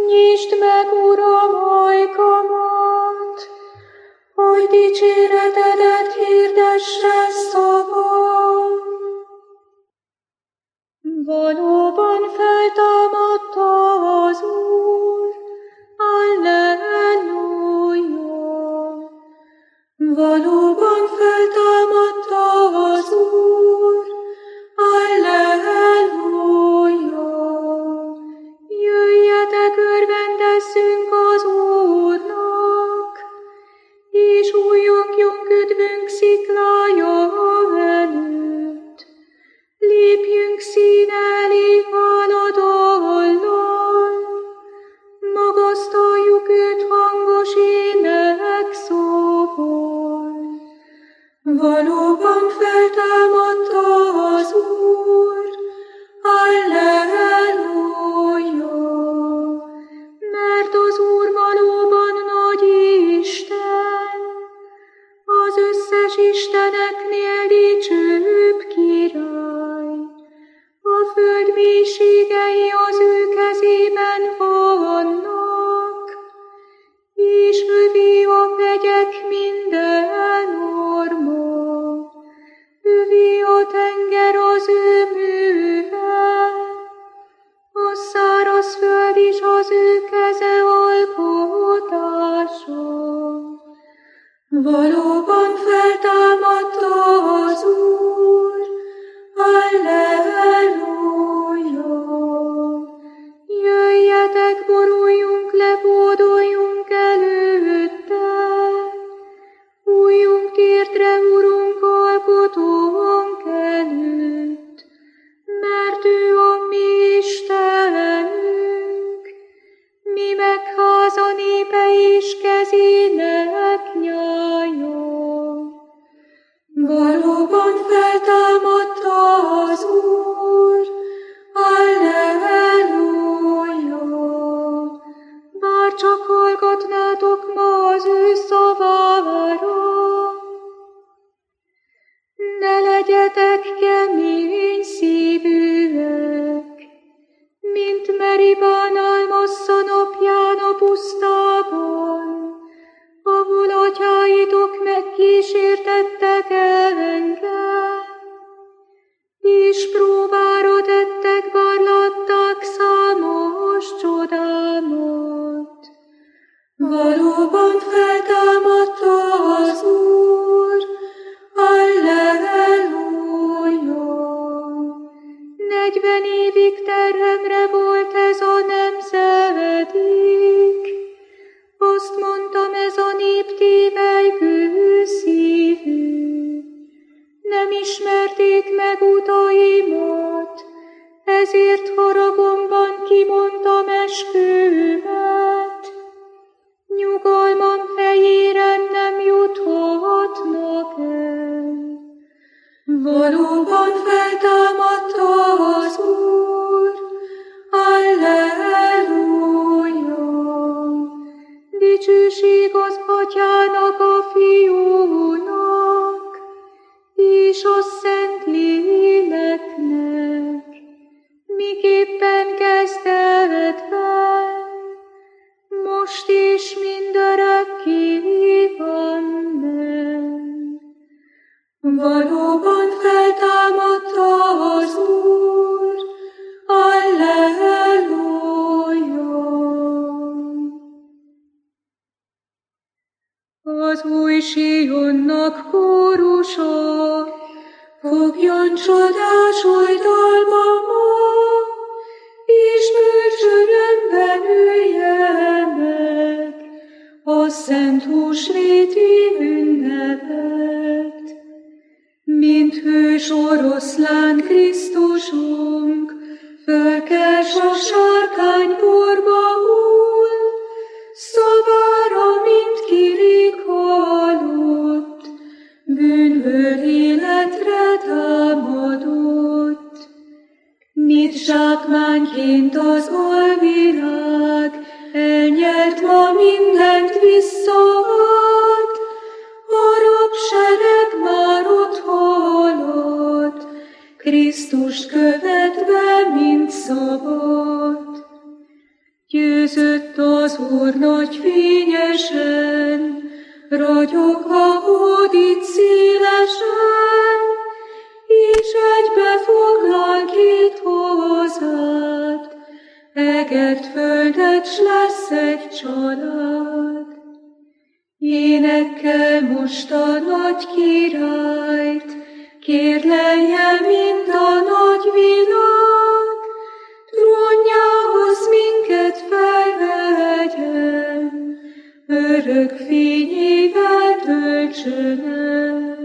Nyisd meg, Uram, ajkamat, hogy dicséretedet hirdesse szavam. Valóban feltámadta az Úr, Alleluja! Valóban feltámadta az Úr, Alleluja! Jöjjetek, örvendezzünk az Úrnak, és újjongjunk üdvünk sziklája előtt. Lépjünk színe elé háladallal, magasztaljuk őt hangos énekszóval. Valóban feltámadta az Úr, Alleluja! Mert az Úr valóban nagy Isten, az összes isteneknél dicsőbb király. A föld mélységei az ő kezében vannak, és övé a hegyek minden orma. Övé a tenger az ő műve, a száraz föld is az ő keze alkotása. Valóban feltámadta az Úr, Alleluja! Jöjjetek, boruljunk le, bódoljunk előtte, újjunk térdre, Urunk, alkotónk előtt, mert ő a mi Istenünk, mi meg háza népe és kezének nyája. Valóban feltámadta az Úr, Alleluja! Bár csak hallgatnátok ma az ő szavára, ne legyetek kemény szívűek, mint Meribán Almassza napján a pusztában, ahol atyáitok megkísértettek engem, és próbára tettek, bár látták számos csodámat. Valóban feltámadta az Úr, Alleluja! 40 évig terhemre volt ez a nemzedék, azt mondtam, ez a nép tévelygő szívű. Nem ismerték meg utaimat, ezért haragomban kimondtam eskümet. Nyugalmam helyére nem juthatnak el. Valóban feltámadta az Úr, Alleluja! Dicsőség az Atyának, a Fiúnak, és a Szent Léleknek, miképpen kezdetben, most és mindörökké amen. Valóban feltámadta az Úr, Alleluja! Az új Sionnak kórusa, fogjon csodás oldalba ma, és bölcs örömben ülje meg a szent húsvéti ünnepet. Mint hős oroszlán Krisztusunk, fölkels a sárkányporba hull, szavára, mint kirik halott, bűnből életre támadott. Mit zsákmányként az alvilág, elnyelt ma mindent visszaad, a rabsereg már ott halad, Krisztust követve, mint szabad. Fűzött az Úr nagy fényesen, ragyogva hódít szélesen, és egybe foglal két hozat, egert földet, s lesz egy család. Énekkel most a nagy királyt, kérlelje mind a nagy világ, trónjához minket felvegyen, örök fényével töltsön el.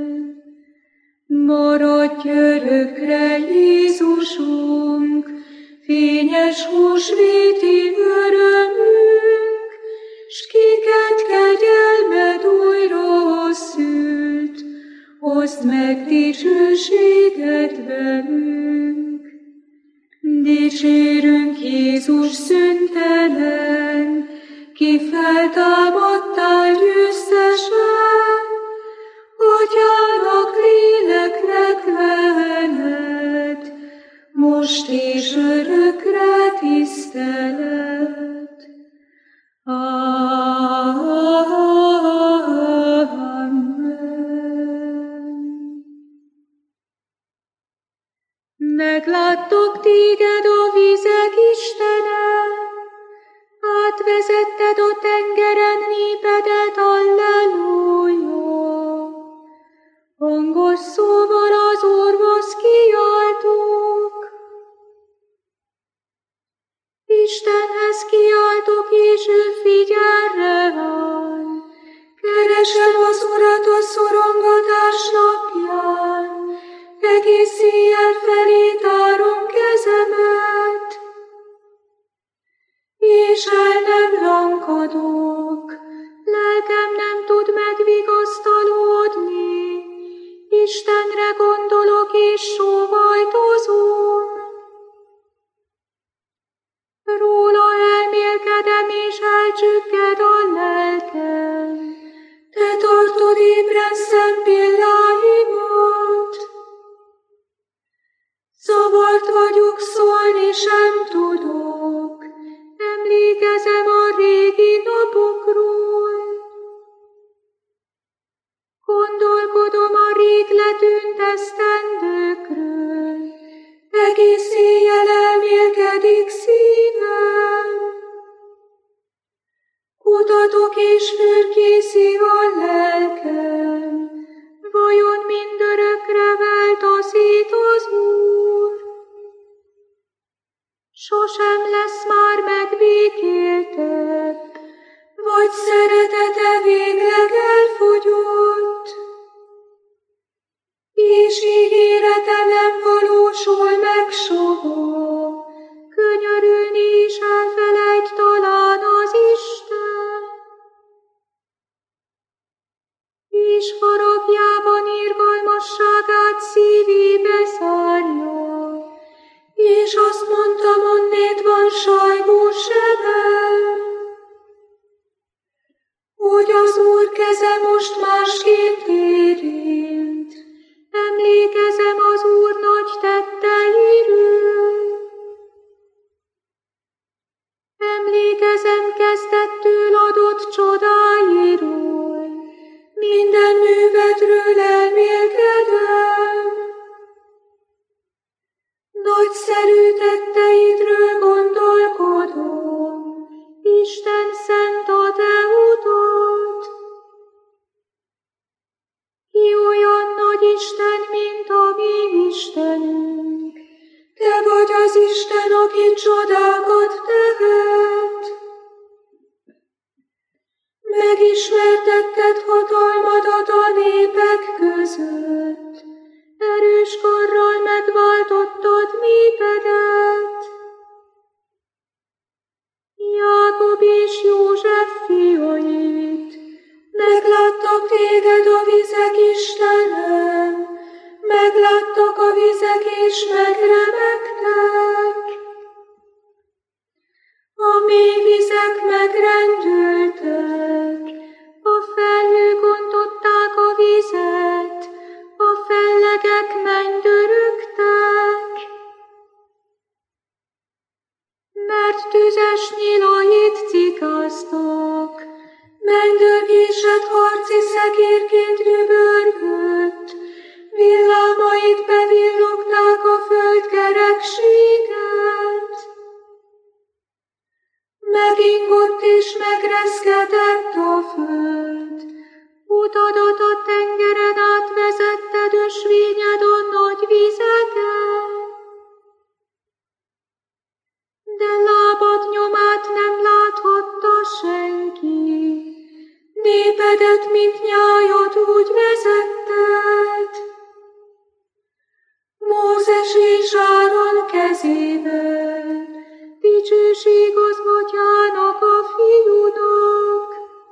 Maradj örökre, Jézusunk, fényes húsvéti örömünk, s kiket kegyelmed újra szült, oszd meg dicsőséget velünk. Dicsérünk Jézus szüntelen, ki feltámadtál győztesen, Atyának, léleknek veled, most és örökre tisztelet. Amen. Megláttok téged a vizek, Istenem, átvezetted a tengeren népedet, alleluja. Hangos szóval az Úrhoz kiáltok. Istenhez kiáltok, és ő figyel rám. Keresem az Urat a szorongatás napján, egész éjjel felé tárom kezemet, és el nem lankadok, lelkem nem tud megvigasztalódni. Istenre gondolok, és sóhajtozom. Róla elmélkedem, és elcsügged a lelkem. Te tartod ébren szempilláimat. Zavart vagyok, szólni sem tudok. Emlékezem a régi napokról. Gondolkodom a rég letűnt esztendőkről, egész éjjel elmélkedik szívem. Kutatok és fürkészi a lelkem, vajon mindörökre változít az Úr? Sosem lesz már megbékéltebb, vagy szeretete végleg elfogyott, és ígérete nem valósul meg soha, könyörülni is elfelejt talán az Isten. És haragjában irgalmasságát szívébe zárja, és azt mondta, monnét van sajgó sebem, hogy az Úr keze most másként érint. Emlékezem az Úr nagy tetteiről. Emlékezem kezdettől adott csodáiról. Minden művedről elmélkedem. Nagyszerű tetteidről gondolkodom. Isten szent a te utat. Ki olyan nagy Isten, mint a mi Istenünk? Te vagy az Isten, aki csodákat tehet. Megismertetted hatalmadat a népek között. Erős karral megváltottad népedet. Jákob és József fiait, megláttak téged a vizek, Istenem, megláttak a vizek és megremegtek. A mély vizek megrendültek, a felhők ontották a vizet, a fellegek mennydörögtek. Mert tüz tüzes nyilait cikáztak, mennydörgésed harci szekérként dübörgött, villámait bevillogták a föld kerekséget. Megingott és megreszketett a föld, utadat a tengeren átvezetted ösvényed a nagy vizeken. De lábad nyomát nem láthatta senki, népedet, mint nyájat úgy vezetted. Mózes és Áron kezében, dicsőség az Atyának a Fiúnak,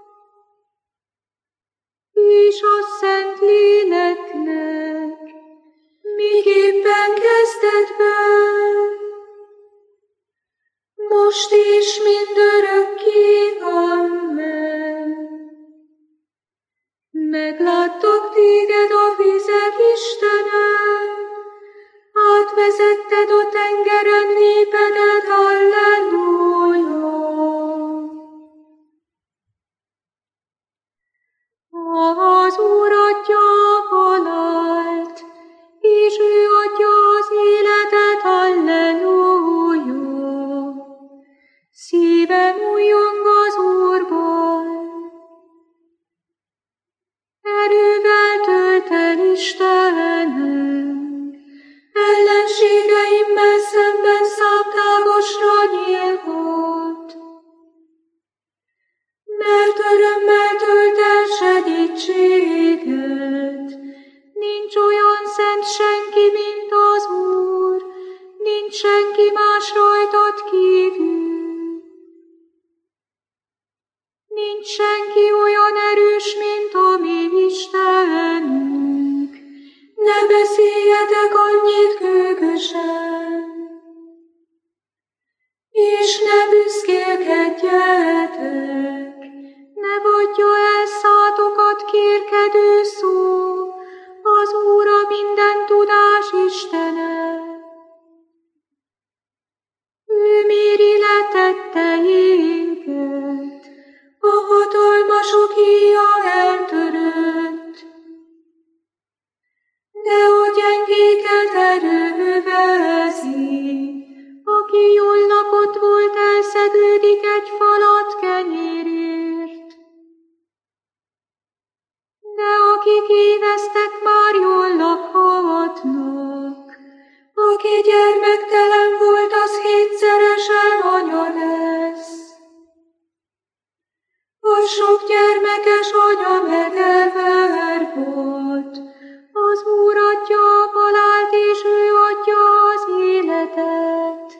és a Szent Léleknek, miképpen kezdetben, most is mindörökké. Amen. Megláttak téged a vizek, Istenem, átvezetted a tengeren népedet, halleluja. Az Úr adja a halált, és ő adja az életet, halleluja. Szívem újjong az Úrban, erővel tölt el Istenem, ellenségeimmel szemben számtágosra nyílhat. Mert örömmel tölt el segítséget, nincs olyan szent senki, mint az Úr, nincs senki más rajtad kívül. Nincs senki olyan erős, mint a mi Istenünk, ne beszéljetek annyit gőgösen, és ne büszkélkedjetek, ne vagyja el szátokat kérkedő szó, az Úr a minden tudás Istene. Ő méri le tetteinket, a hatalmasok íja eltörött, de a gyengéket erővezi, aki jól lakott volt, elszegődik egy falat kenyérért. De akik éheztek, már jól lakhatnak, aki gyermektelen volt, az hétszeresen anya lesz. A sok gyermekes anya megever volt, az Úr adja a halált, és ő adja az életet.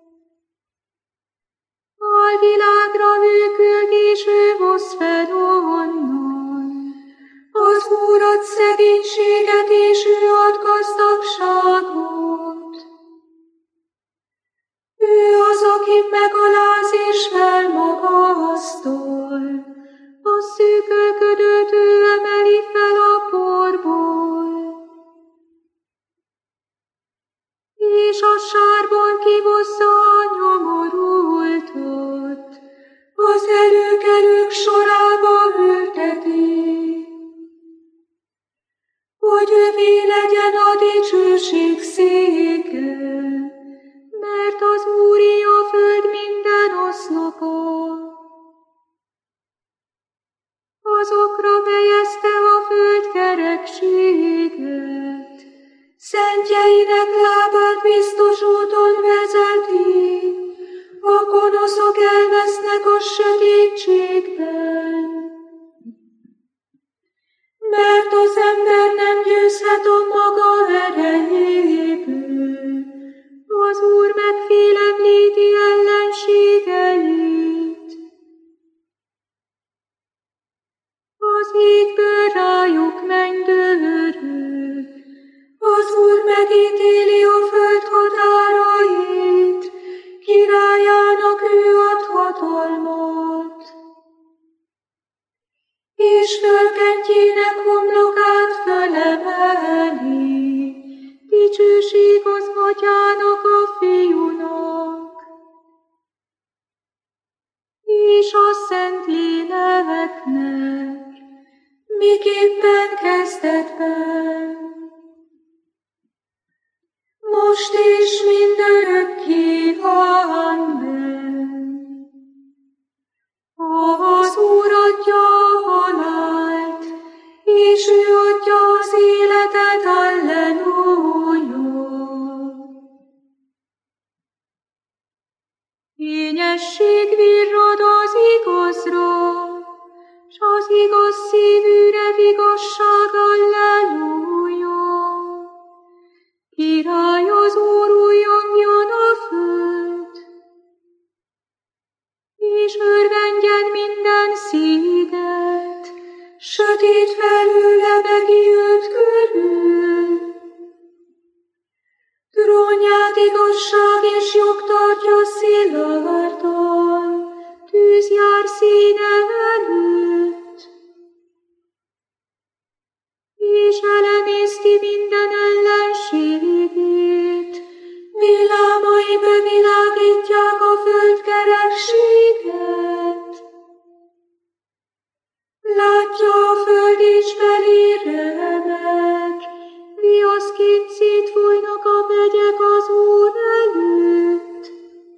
Alvilágra ő küld, és ő hoz fel onnan. Az Úr ad szegénységet, és ő ad gazdagságot. Ő az, aki megaláz és felmagasztal, a szűkölködőt ő emeli fel a porból, és a sárból kihozza a nyomorultat, az előkelők sorába ülteti, hogy övé legyen a dicsőség széke, mert az Úré a föld minden oszlopa. Azokra bejezte a föld kerekséget, szentjeinek lábát biztos úton vezeti, a gonoszok elvesznek a sötétségben. Mert az ember nem győzhet a maga erejéből, az Úr megfélemlíti ellenségeit. Az égből rájuk mennydörög, az Úr megítéli a föld határait, királyának ő ad hatalmat. És fölkentjének homlokát felemeli, dicsőség az Atyának a Fiúnak. Szent Léleknek, miképpen kezdetben, most is mindörökké. Amen. Az Úr adja a halált, és ő adja az életet. Halleluja! Fényesség virrad az igazra, s az igaz szívűre vigasság. Halleluja! Király az Úr, újjongjon a föld, és örvendjen minden sziget, sötét felül lebegi őt körül. Trónját igazság és jog tartja szilárdan, tűz jár színe előtt, és elemészti minden ellenségét, villámai bevilágítják a föld kerekséget. Látja a föld és belé remeg, viaszként szétfújnak a megyek az Úr előtt.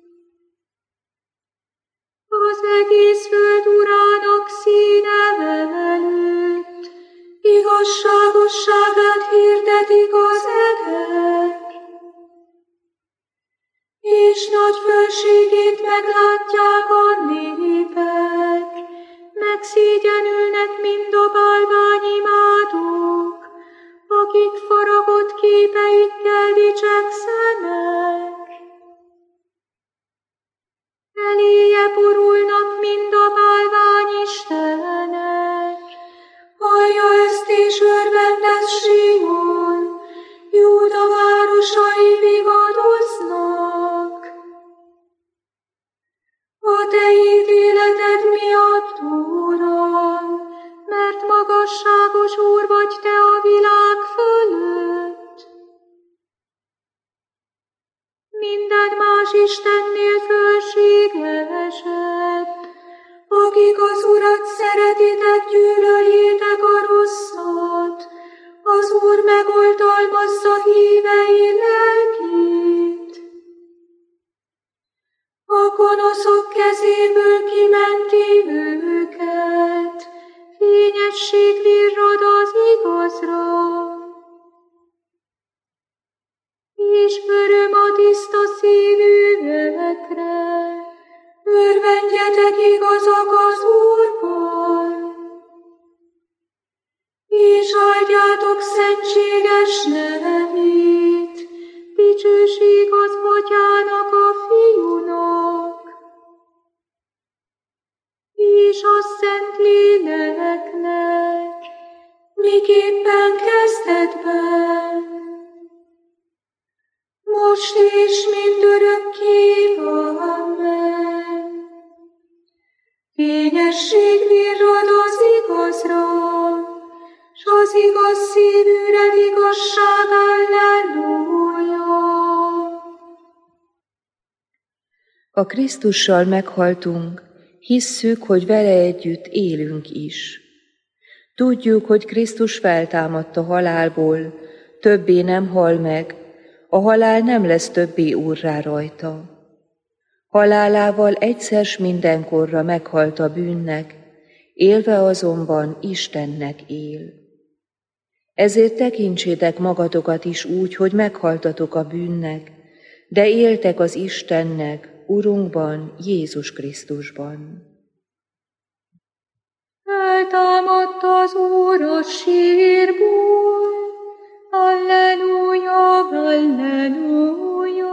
Az egész föld urának színe előtt, igazságosságát hirdetik az egek, és nagy fölségét meglátják a népek, megszégyenülnek mind a bálványimádók, akik faragott képeikkel dicsekszenek. Eléje borulnak mind a bálványistenek, hallja ezt és örvendez Sion, Júda városai vigadoznak. A te ítéleted miatt, Uram, mert magasságos Úr vagy te a világ fölött. Minden más istennél fölségesebb, akik az Urat szeretitek, gyűlöljétek a rosszat, az Úr megoltalmazza hívei lelkét. A gonoszok kezéből kimenti őket, fényesség virrad az igazra, és öröm a tiszta szívűekre. Örvendjetek igazak az Úrban, és áldjátok szentséges nevét, dicsőség az Atyának, a Fiúnak, és a Szent Léleknek, miképpen kezdetben, most és mindörökké. Amen. Fényesség virrad az igazra, s az igaz szívűre vigasság. Halleluja! A Krisztussal meghaltunk, hisszük, hogy vele együtt élünk is. Tudjuk, hogy Krisztus feltámadt a halálból, többé nem hal meg, a halál nem lesz többé úrrá rajta. Halálával egyszer s mindenkorra meghalt a bűnnek, élve azonban Istennek él. Ezért tekintsétek magatokat is úgy, hogy meghaltatok a bűnnek, de éltek az Istennek, Urunkban, Jézus Krisztusban. Feltámadt az Úr a sírból, halleluja, halleluja.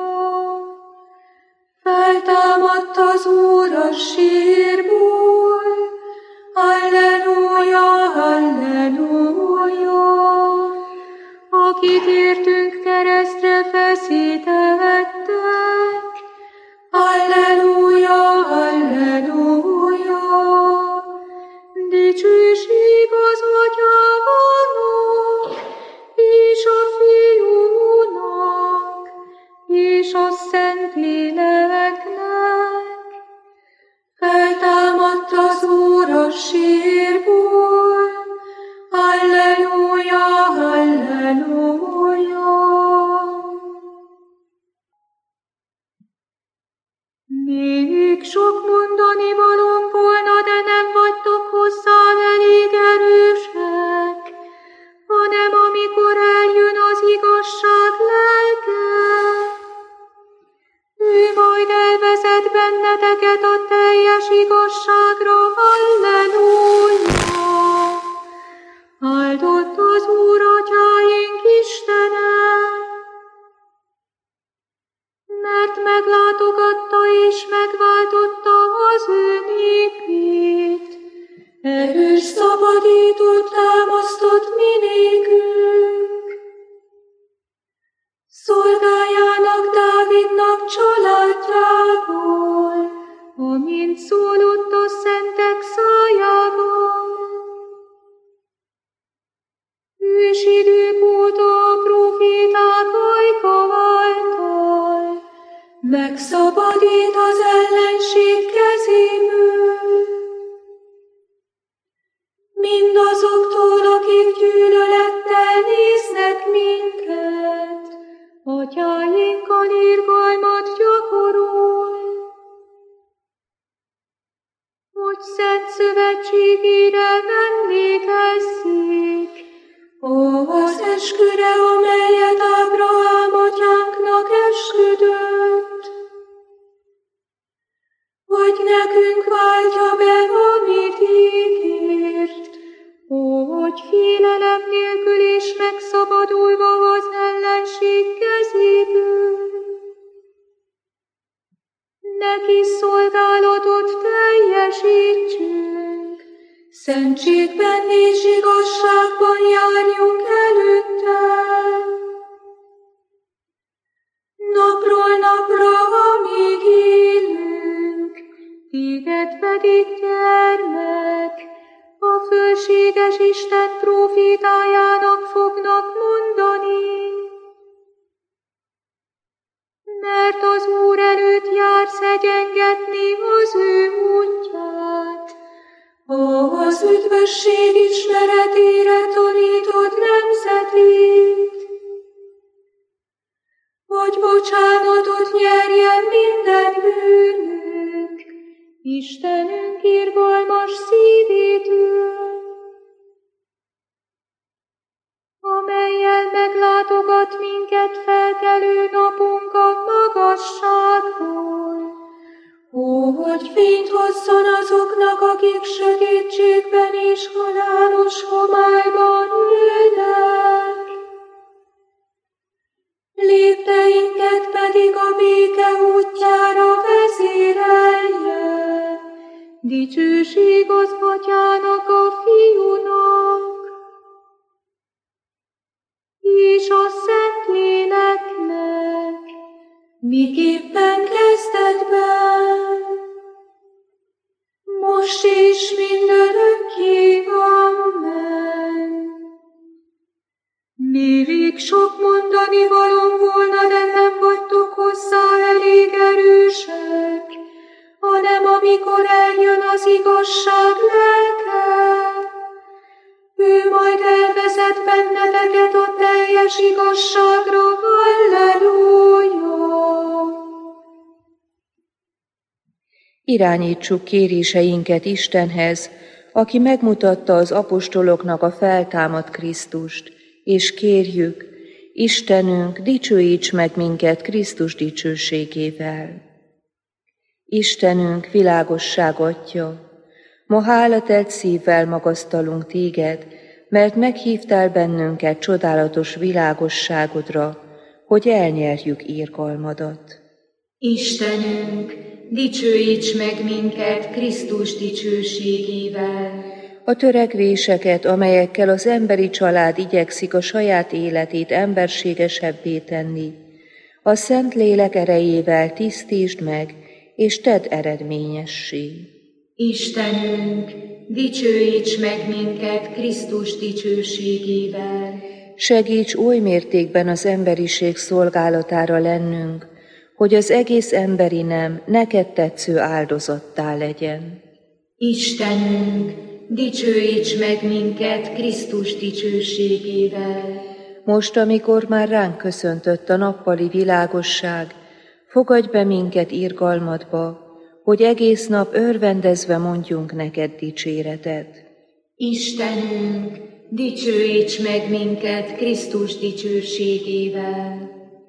Feltámadt az Úr a sírból, halleluja, halleluja. Akit értünk keresztre feszítettek, halleluja, halleluja. Dicsőség az Atyának, és a Fiúnak, és a Szent Léleknek. sírból. Halleluja, halleluja. Még sok mondani valóm volna, de nem vagytok hozzám elég erősek, hanem amikor eljön az igazság lelke, ő majd elvezet benneteket a teljes igazságra. Halleluja! Áldott az Úr atyáink Istene, mert meglátogatta és megváltotta az ő népét. Erős szabadítót támasztott mi nékünk. Szolgájának Dávidnak családjából, amint szólott a szentek szájával. Ősidők óta a proféták ajka által megszabadít az ellenség kezéből. Mindazoktól, akik gyűlölettel néznek minket, atyáinkkal irgalmat gyakorol. Hogy szent szövetségére emlékezzék, az esküre, amelyet Ábrahám atyánknak esküdött, hogy nekünk váltja be, amit ígért, hogy félelem nélkül és megszabadulva az ellenség kezéből. Neki szolgálatot teljesítsünk, szentségben és igazságban járjunk előtte. Napról napra, amíg élünk, téged pedig, gyermek, a fölséges Isten prófétájának fognak mondani. Mert az Úr előtt jársz egyengetni az ő útját, az üdvösség ismeretére tanítod nemzetét, hogy bocsánatot nyerjen minden bűnünk, Istenünk irgalmas szívétől, amellyel meglátogat minket felkelő napunk a magasságból, hogy fényt hozzon azoknak, akik sötétségben és halálos homályban ülnek. Lépteinket pedig a béke útjára vezérelje, dicsőség az Atyának, a Fiúnak, és a Szentléleknek, miképpen kezdetben, most és mindörökké. Amen. Még sok mondani valóm volna, de nem vagytok hozzá elég erősek, hanem amikor eljön az igazság lelke, ő majd elvezet benneteket a teljes igazságra. Halleluja! Irányítsuk kéréseinket Istenhez, aki megmutatta az apostoloknak a feltámadt Krisztust, és kérjük, Istenünk, dicsőíts meg minket Krisztus dicsőségével. Istenünk, világosság Atya, ma hálatelt szívvel magasztalunk téged, mert meghívtál bennünket csodálatos világosságodra, hogy elnyerjük irgalmadat. Istenünk, dicsőíts meg minket Krisztus dicsőségével. A törekvéseket, amelyekkel az emberi család igyekszik a saját életét emberségesebbé tenni, a Szentlélek erejével tisztítsd meg, és tedd eredményessé. Istenünk, dicsőíts meg minket Krisztus dicsőségével. Segíts oly mértékben az emberiség szolgálatára lennünk, hogy az egész emberi nem neked tetsző áldozattá legyen. Istenünk, dicsőíts meg minket Krisztus dicsőségével. Most, amikor már ránk köszöntött a nappali világosság, fogadj be minket irgalmadba, hogy egész nap örvendezve mondjunk neked dicséretet. Istenünk, dicsőíts meg minket Krisztus dicsőségével.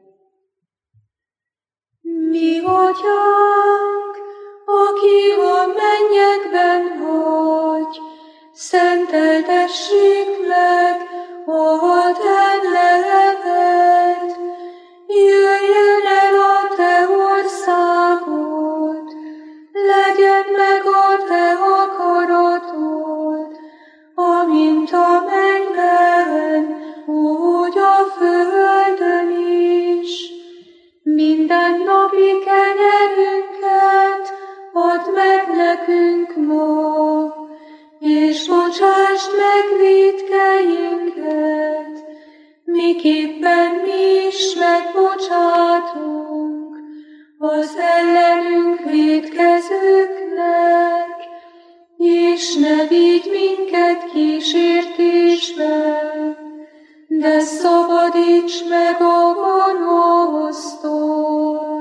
Mi Atyánk, aki a mennyekben vagy, szenteltessék meg a te neved. Jöjjön el a te országod, legyen meg a te akaratod, amint a mennyben, úgy a földön is. Minden napi kenyerünket add meg nekünk ma, és bocsásd meg vétkeinket, miképpen mi is megbocsátunk az ellenünk vétkezőknek, és ne vigy minket kísértésbe, de szabadíts meg a gonosztól.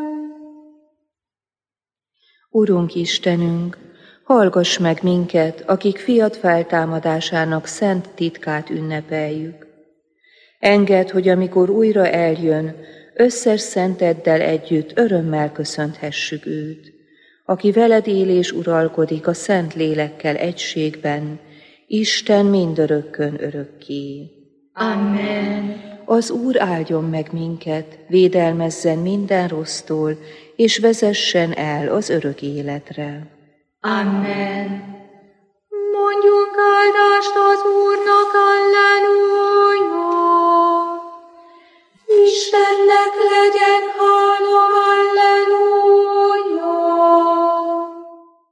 Urunk Istenünk, hallgass meg minket, akik fiad feltámadásának szent titkát ünnepeljük. Engedd, hogy amikor újra eljön, összes szenteddel együtt örömmel köszönthessük őt, aki veled él és uralkodik a szent lélekkel egységben, Isten mindörökkön örökké. Amen. Az Úr áldjon meg minket, védelmezzen minden rossztól, és vezessen el az örök életre. Amen. Mondjunk